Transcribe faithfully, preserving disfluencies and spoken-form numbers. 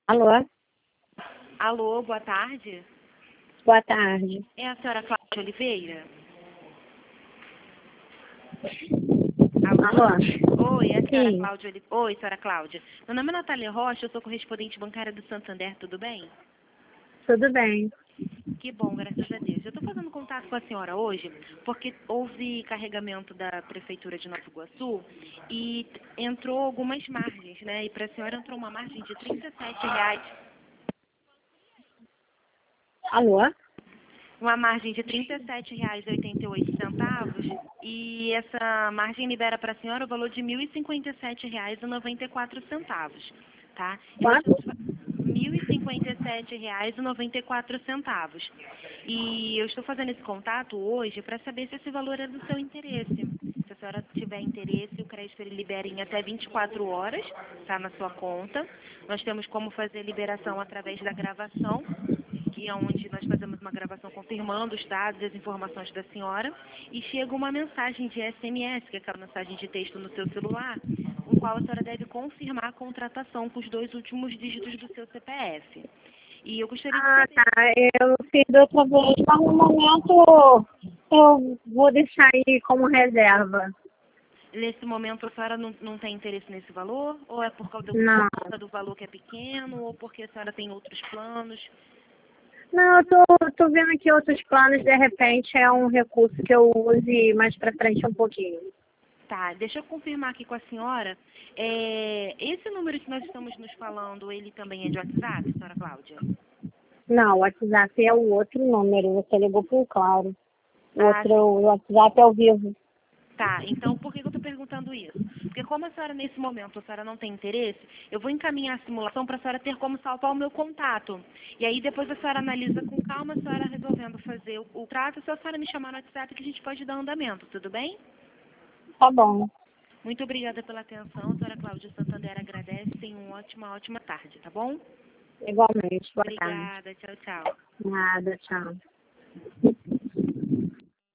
Alô, Alô, boa tarde. boa tarde. É a senhora Cláudia Oliveira? Alô, Oi, é a senhora sim, Cláudia Oliveira. Oi, senhora Cláudia. Meu nome é Natália Rocha, eu sou correspondente bancária do Santander, tudo bem? tudo bem. Que bom, graças a Deus. Eu estou fazendo contato com a senhora hoje porque houve carregamento da Prefeitura de Nova Iguaçu e entrou algumas margens, né? E para a senhora entrou uma margem de trinta e sete reais. Alô, Uma margem de trinta e sete reais e oitenta e oito centavos e essa margem libera para a senhora o valor de mil e cinquenta e sete reais e noventa e quatro centavos, tá? E nós quanto? estamos fa- mil e cinquenta e sete reais e noventa e quatro centavos. E eu estou fazendo esse contato hoje para saber se esse valor é do seu interesse. Se a senhora tiver interesse, o crédito ele libera em até vinte e quatro horas, tá na sua conta. Nós temos como fazer a liberação através da gravação, que é onde nós fazemos uma gravação confirmando os dados e as informações da senhora, e chega uma mensagem de S M S, que é aquela mensagem de texto no seu celular, com qual a senhora deve confirmar a contratação com os dois últimos dígitos do seu C P F. E eu gostaria de Ah, saber, tá. Eu fiz outra vez, mas no momento eu vou deixar aí como reserva. nesse momento a senhora não, não tem interesse nesse valor, ou é por causa do, Não, por causa do valor que é pequeno, ou porque a senhora tem outros planos? não, eu tô, tô vendo aqui outros planos, de repente é um recurso que eu use mais pra frente um pouquinho. Tá, deixa eu confirmar aqui com a senhora. É, esse número que nós estamos nos falando, ele também é de WhatsApp, senhora Cláudia? Não, o WhatsApp é o outro número, você ligou pro Claro. O Ah, outro, sim. o WhatsApp é ao vivo. Tá, então por que que eu estou perguntando isso? Porque como a senhora nesse momento, a senhora não tem interesse, eu vou encaminhar a simulação para a senhora ter como salvar o meu contato. E aí depois a senhora analisa com calma, a senhora resolvendo fazer o, o trato, se a senhora me chamar no WhatsApp que a gente pode dar andamento, tudo bem? Tá bom. Muito obrigada pela atenção, a senhora Cláudia Santander agradece, tenha uma ótima, ótima tarde, tá bom? Igualmente. Boa tarde. Obrigada, tchau, tchau. Nada, tchau.